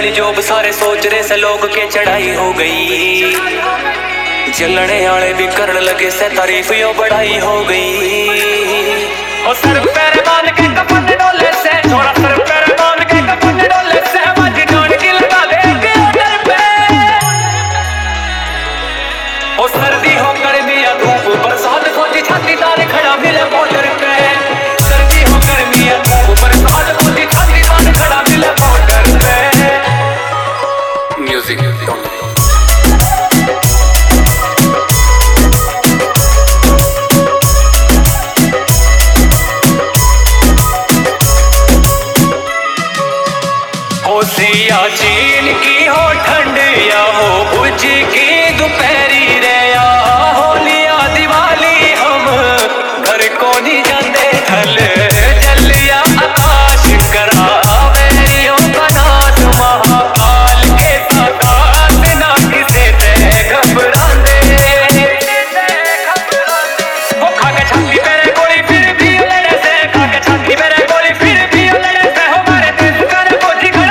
वाली जॉब सारे सोच रहे से लोग के चढ़ाई हो गई। जलने वाले भी करने लगे से तारीफ यो बढ़ाई हो गई। और सर पैर बांध के कफन डोले से थोड़ा सर पैर बांध के कफन डोले से मज जोड़ के लगा दे ऑर्डर पे। और सर्दी हो गर्मी या धूप बरसात फौजी छाती तार खड़ा मिले बॉर्डर पे। सर्दी हो गर्मी या धूप बरसात फौजी छाती तार खड़ा मिले बॉर्डर पे। म्यूजिक या चीन की हो ठंड या हो भुज की दोपहरी रे या होली या दिवाली हम घर को नहीं जाते ढल जल या आकाश करावे यो बनास महाकाल के साथ ना किसे ते घबरांदे। वो खा के छाती मेरे गोली फिर भी लड़े से खा के छाती मेरे गोली फिर भी लड़े से हमारे दिल कर कोठी खड़ा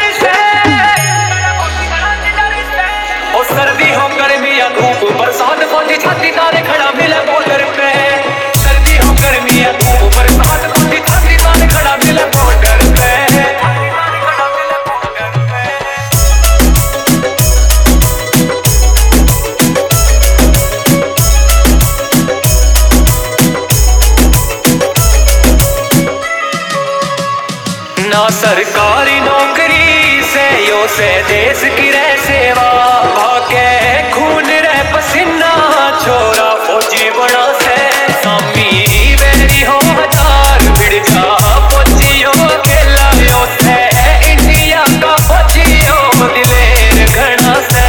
सर्दी हो गर्मी या धूप बरसात फौजी छाती तारे खड़ा मिले बॉर्डर पे। सर्दी हो गर्मी या धूप बरसात फौजी छाती तारे खड़ा मिले बॉर्डर पे। ना सरकारी नौकरी से यो से देश की रह सेवा भागे खून रह पसीना छोरा फौजी बना से सामी बेरी हो हजार बिड़ जा फौजियों खेला यो से इंडिया का फौजियों दिलेर घना से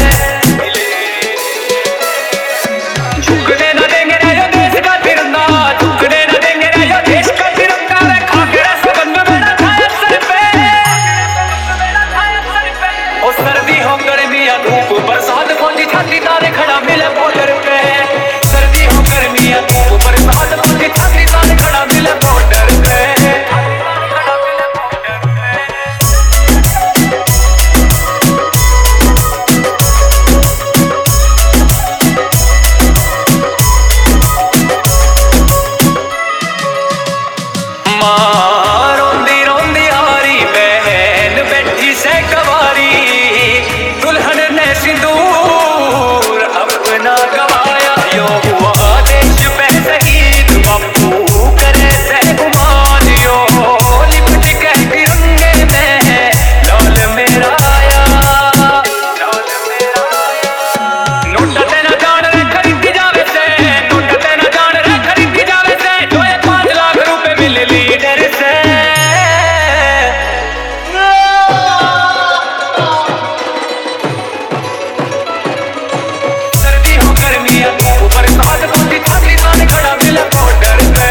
झुकने न देंगे ना यो देश का तिरंगा झुकने न देंगे ना यो देश का तिरंगा खा के रसगंध मेरा खाया सर पे। और सर्दी हो गर्मी या धूप बरसात फौजी छाती तारे खड़ा मिले बॉर्डर पे। सर्दी हो गर्मी या धूप बरसात फौजी छाती तारे खड़ा मिले बॉर्डर पे। मां रोंदी रोंदी हारी बहन बैठी से कवारी दुल्हन ने सिंदूर अपना गवाया यो हुआ देश पे शहीद बापू करे से गुमान यो लिपट के तिरंगे में लाल मेरा आया नोट तेना जान रे खरीदी जावे से नोट तेना जान रे खरीदी जावे से जो 5 लाख रुपए मिले लीडर से। सर्दी हो गर्मी या धूप बरसात फौजी छाती तारे खड़ा मिले बॉर्डर पे।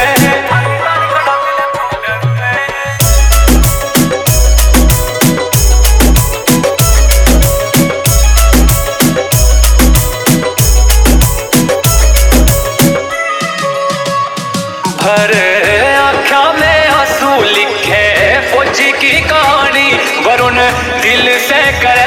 भर आँखा में आंसू लिखे फौजी की कहानी वरुण दिल से करे